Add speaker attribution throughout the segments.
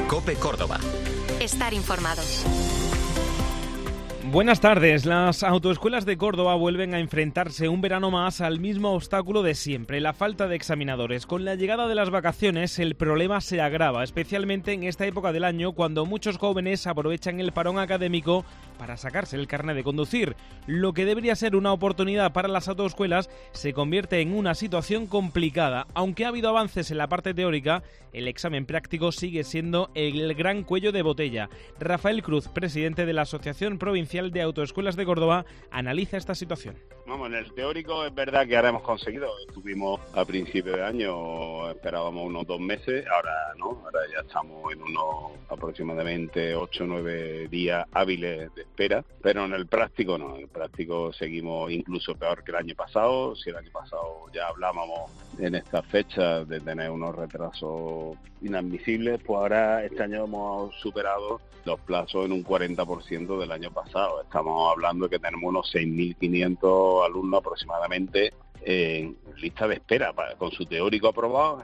Speaker 1: COPE Córdoba.
Speaker 2: Estar informados.
Speaker 3: Buenas tardes. Las autoescuelas de Córdoba vuelven a enfrentarse un verano más al mismo obstáculo de siempre, la falta de examinadores. Con la llegada de las vacaciones, el problema se agrava, especialmente en esta época del año, cuando muchos jóvenes aprovechan el parón académico para sacarse el carnet de conducir. Lo que debería ser una oportunidad para las autoescuelas se convierte en una situación complicada. Aunque ha habido avances en la parte teórica, el examen práctico sigue siendo el gran cuello de botella. Rafael Cruz, presidente de la Asociación Provincial de Autoescuelas de Córdoba, analiza esta situación.
Speaker 4: Vamos, en el teórico es verdad que ahora hemos conseguido. Estuvimos a principio de año, esperábamos unos 2 meses, ahora no, ahora ya estamos en unos aproximadamente 8 o 9 días hábiles de espera, pero en el práctico no, en el práctico seguimos incluso peor que el año pasado. Si el año pasado ya hablábamos en estas fechas de tener unos retrasos inadmisibles, pues ahora este año hemos superado los plazos en un 40% del año pasado. Estamos hablando de que tenemos unos 6.500 alumnos aproximadamente en lista de espera con su teórico aprobado.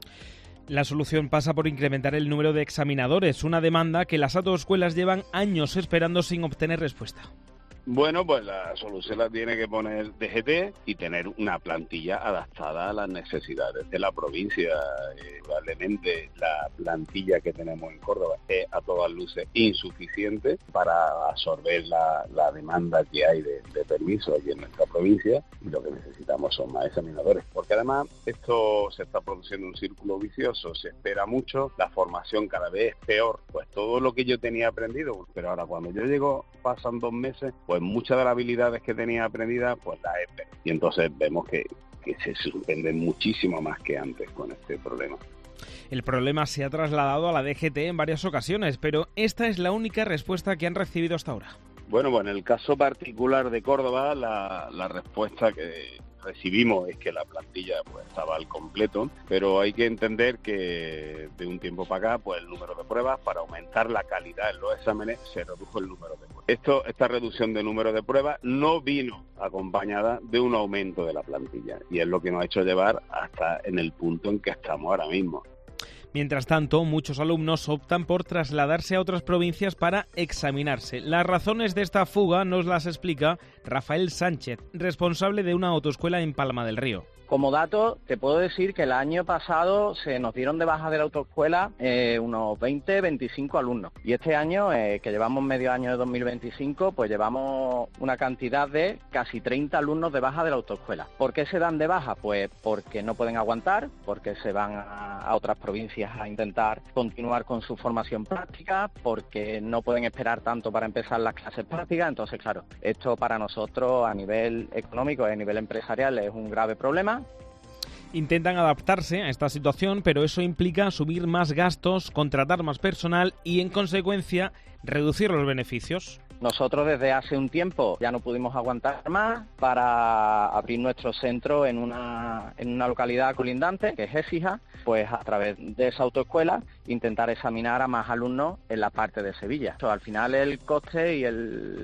Speaker 3: La solución pasa por incrementar el número de examinadores, una demanda que las autoescuelas llevan años esperando sin obtener respuesta.
Speaker 4: Bueno, pues la solución la tiene que poner DGT y tener una plantilla adaptada a las necesidades de la provincia. Probablemente la plantilla que tenemos en Córdoba es a todas luces insuficiente para absorber la demanda que hay de permisos aquí en nuestra provincia, y lo que necesitamos son más examinadores, porque además esto se está produciendo un círculo vicioso, se espera mucho, la formación cada vez es peor, pues todo lo que yo tenía aprendido, pero ahora cuando yo llego pasan 2 meses, pues muchas de las habilidades que tenía aprendidas, pues las he perdido. Y entonces vemos que se suspenden muchísimo más que antes con este problema.
Speaker 3: El problema se ha trasladado a la DGT en varias ocasiones, pero esta es la única respuesta que han recibido hasta ahora.
Speaker 4: Bueno, en el caso particular de Córdoba, la respuesta que recibimos es que la plantilla pues estaba al completo, pero hay que entender que de un tiempo para acá, pues el número de pruebas, para aumentar la calidad en los exámenes, se redujo el número de pruebas. Esta reducción de número de pruebas no vino acompañada de un aumento de la plantilla, y es lo que nos ha hecho llevar hasta en el punto en que estamos ahora mismo.
Speaker 3: Mientras tanto, muchos alumnos optan por trasladarse a otras provincias para examinarse. Las razones de esta fuga nos las explica Rafael Sánchez, responsable de una autoescuela en Palma del Río.
Speaker 5: Como dato, te puedo decir que el año pasado se nos dieron de baja de la autoescuela unos 20-25 alumnos. Y este año, que llevamos medio año de 2025, pues llevamos una cantidad de casi 30 alumnos de baja de la autoescuela. ¿Por qué se dan de baja? Pues porque no pueden aguantar, porque se van a otras provincias a intentar continuar con su formación práctica, porque no pueden esperar tanto para empezar las clases prácticas. Entonces, claro, esto para nosotros a nivel económico y a nivel empresarial es un grave problema.
Speaker 3: Intentan adaptarse a esta situación, pero eso implica asumir más gastos, contratar más personal y, en consecuencia, reducir los beneficios.
Speaker 5: Nosotros desde hace un tiempo ya no pudimos aguantar más para abrir nuestro centro en una localidad colindante, que es Écija, pues a través de esa autoescuela intentar examinar a más alumnos en la parte de Sevilla. Al final el coste y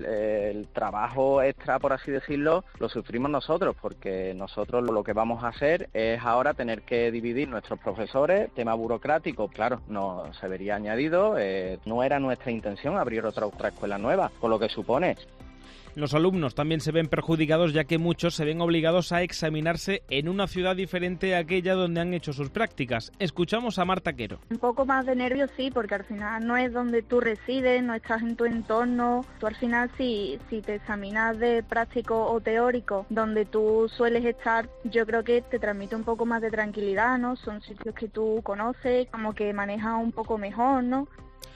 Speaker 5: el trabajo extra, por así decirlo, lo sufrimos nosotros, porque nosotros lo que vamos a hacer es ahora tener que dividir nuestros profesores. Tema burocrático, claro, no se vería añadido, no era nuestra intención abrir otra escuela nueva, por lo que supone.
Speaker 3: Los alumnos también se ven perjudicados, ya que muchos se ven obligados a examinarse en una ciudad diferente a aquella donde han hecho sus prácticas. Escuchamos a Marta Quero.
Speaker 6: Un poco más de nervios sí, porque al final no es donde tú resides, no estás en tu entorno. Tú al final si te examinas de práctico o teórico, donde tú sueles estar, yo creo que te transmite un poco más de tranquilidad, ¿no? Son sitios que tú conoces, como que manejas un poco mejor, ¿no?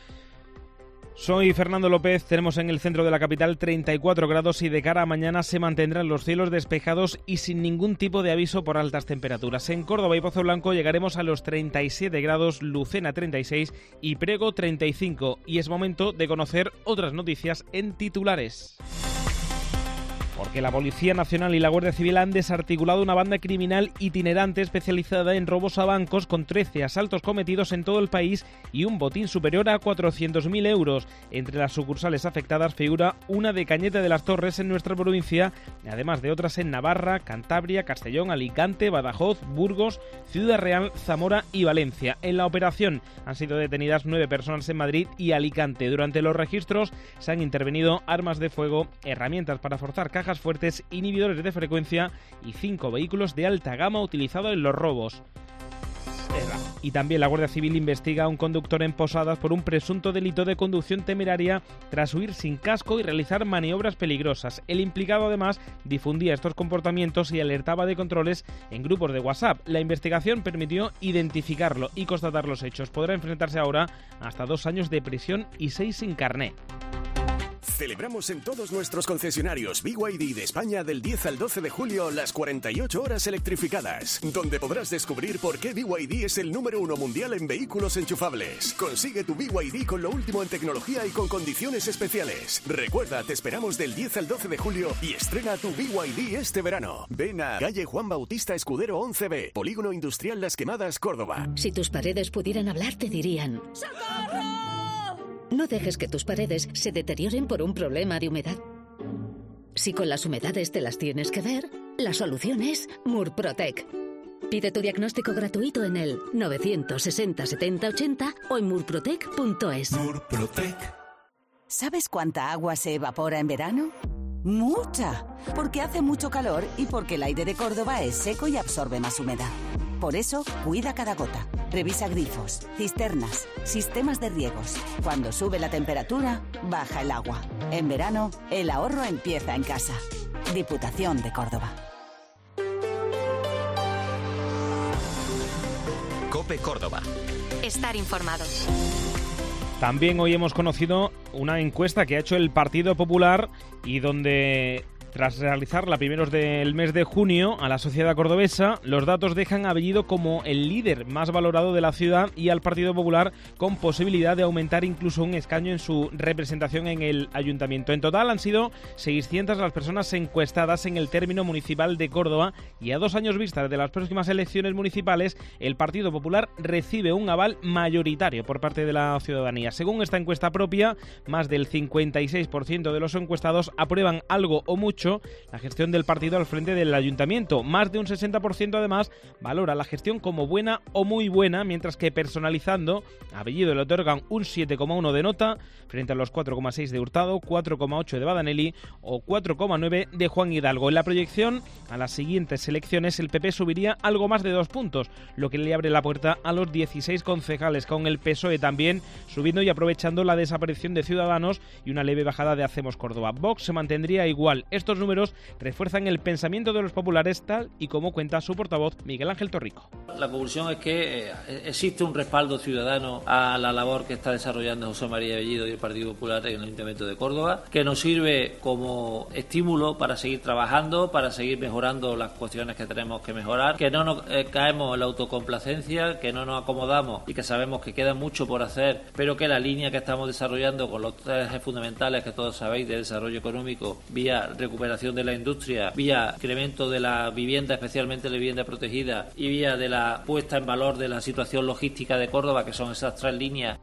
Speaker 3: Soy Fernando López, tenemos en el centro de la capital 34 grados y de cara a mañana se mantendrán los cielos despejados y sin ningún tipo de aviso por altas temperaturas. En Córdoba y Pozo Blanco llegaremos a los 37 grados, Lucena 36 y Priego 35. Y es momento de conocer otras noticias en titulares. porque la Policía Nacional y la Guardia Civil han desarticulado una banda criminal itinerante especializada en robos a bancos con 13 asaltos cometidos en todo el país y un botín superior a 400.000 euros. Entre las sucursales afectadas figura una de Cañete de las Torres en nuestra provincia, además de otras en Navarra, Cantabria, Castellón, Alicante, Badajoz, Burgos, Ciudad Real, Zamora y Valencia. En la operación han sido detenidas 9 personas en Madrid y Alicante. Durante los registros se han intervenido armas de fuego, herramientas para forzar cajas fuertes, inhibidores de frecuencia y 5 vehículos de alta gama utilizados en los robos. Y también la Guardia Civil investiga a un conductor en Posadas por un presunto delito de conducción temeraria tras huir sin casco y realizar maniobras peligrosas. El implicado además difundía estos comportamientos y alertaba de controles en grupos de WhatsApp. La investigación permitió identificarlo y constatar los hechos. Podrá enfrentarse ahora hasta 2 años de prisión y 6 sin carné.
Speaker 1: Celebramos en todos nuestros concesionarios BYD de España del 10 al 12 de julio las 48 horas electrificadas, donde podrás descubrir por qué BYD es el número 1 mundial en vehículos enchufables. Consigue tu BYD con lo último en tecnología y con condiciones especiales. Recuerda, te esperamos del 10 al 12 de julio y estrena tu BYD este verano. Ven a calle Juan Bautista Escudero 11B, Polígono Industrial Las Quemadas, Córdoba.
Speaker 7: Si tus paredes pudieran hablar, te dirían: ¡socorro! No dejes que tus paredes se deterioren por un problema de humedad. Si con las humedades te las tienes que ver, la solución es Murprotec. Pide tu diagnóstico gratuito en el 960 70 80 o en murprotec.es.
Speaker 8: Murprotec. ¿Sabes cuánta agua se evapora en verano? ¡Mucha! Porque hace mucho calor y porque el aire de Córdoba es seco y absorbe más humedad. Por eso, cuida cada gota. Revisa grifos, cisternas, sistemas de riegos. Cuando sube la temperatura, baja el agua. En verano, el ahorro empieza en casa. Diputación de Córdoba.
Speaker 9: COPE Córdoba.
Speaker 2: Estar informados.
Speaker 3: También hoy hemos conocido una encuesta que ha hecho el Partido Popular y donde, tras realizarla a primeros del mes de junio a la sociedad cordobesa, los datos dejan a Bellido como el líder más valorado de la ciudad y al Partido Popular con posibilidad de aumentar incluso un escaño en su representación en el ayuntamiento. En total han sido 600 las personas encuestadas en el término municipal de Córdoba y a 2 años vistas de las próximas elecciones municipales, el Partido Popular recibe un aval mayoritario por parte de la ciudadanía. Según esta encuesta propia, más del 56% de los encuestados aprueban algo o mucho la gestión del partido al frente del ayuntamiento. Más de un 60% además valora la gestión como buena o muy buena, mientras que personalizando a Bellido le otorgan un 7,1 de nota frente a los 4,6 de Hurtado, 4,8 de Badanelli o 4,9 de Juan Hidalgo. En la proyección a las siguientes elecciones el PP subiría algo más de 2 puntos, lo que le abre la puerta a los 16 concejales, con el PSOE también subiendo y aprovechando la desaparición de Ciudadanos y una leve bajada de Hacemos Córdoba. Vox se mantendría igual. Estos números refuerzan el pensamiento de los populares, tal y como cuenta su portavoz Miguel Ángel Torrico.
Speaker 10: La conclusión es que existe un respaldo ciudadano a la labor que está desarrollando José María Bellido y el Partido Popular en el Ayuntamiento de Córdoba, que nos sirve como estímulo para seguir trabajando, para seguir mejorando las cuestiones que tenemos que mejorar, que no nos caemos en la autocomplacencia, que no nos acomodamos y que sabemos que queda mucho por hacer, pero que la línea que estamos desarrollando con los 3 ejes fundamentales que todos sabéis de desarrollo económico, vía recuperación de la industria, vía incremento de la vivienda, especialmente la vivienda protegida, y vía de la puesta en valor de la situación logística de Córdoba, que son esas 3 líneas.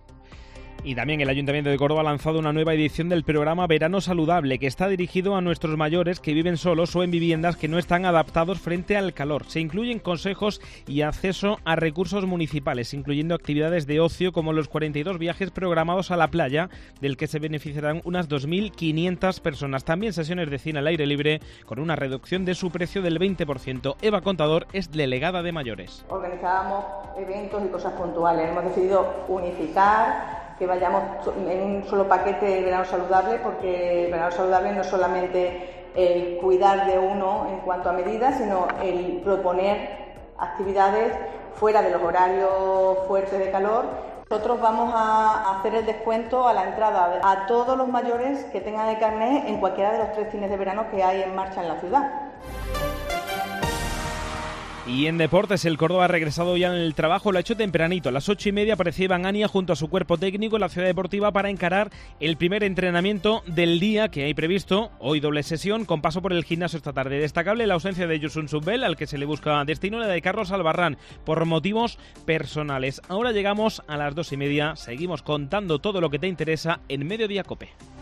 Speaker 3: Y también el Ayuntamiento de Córdoba ha lanzado una nueva edición del programa Verano Saludable, que está dirigido a nuestros mayores que viven solos o en viviendas que no están adaptados frente al calor. Se incluyen consejos y acceso a recursos municipales, incluyendo actividades de ocio como los 42 viajes programados a la playa, del que se beneficiarán unas 2.500 personas. También sesiones de cine al aire libre con una reducción de su precio del 20%. Eva Contador es delegada de mayores.
Speaker 11: Organizábamos eventos y cosas puntuales. Hemos decidido unificar, que vayamos en un solo paquete de verano saludable, porque el verano saludable no es solamente el cuidar de uno en cuanto a medidas, sino el proponer actividades fuera de los horarios fuertes de calor. Nosotros vamos a hacer el descuento a la entrada a todos los mayores que tengan el carnet en cualquiera de los 3 cines de verano que hay en marcha en la ciudad.
Speaker 3: Y en deportes, el Córdoba ha regresado ya en el trabajo, lo ha hecho tempranito. A las 8:30 aparecía Iván Ania junto a su cuerpo técnico en la Ciudad Deportiva para encarar el primer entrenamiento del día que hay previsto. Hoy doble sesión con paso por el gimnasio esta tarde. Destacable la ausencia de Yusun Subbel, al que se le busca destino, la de Carlos Albarrán, por motivos personales. Ahora llegamos a las 2:30. Seguimos contando todo lo que te interesa en Mediodía COPE.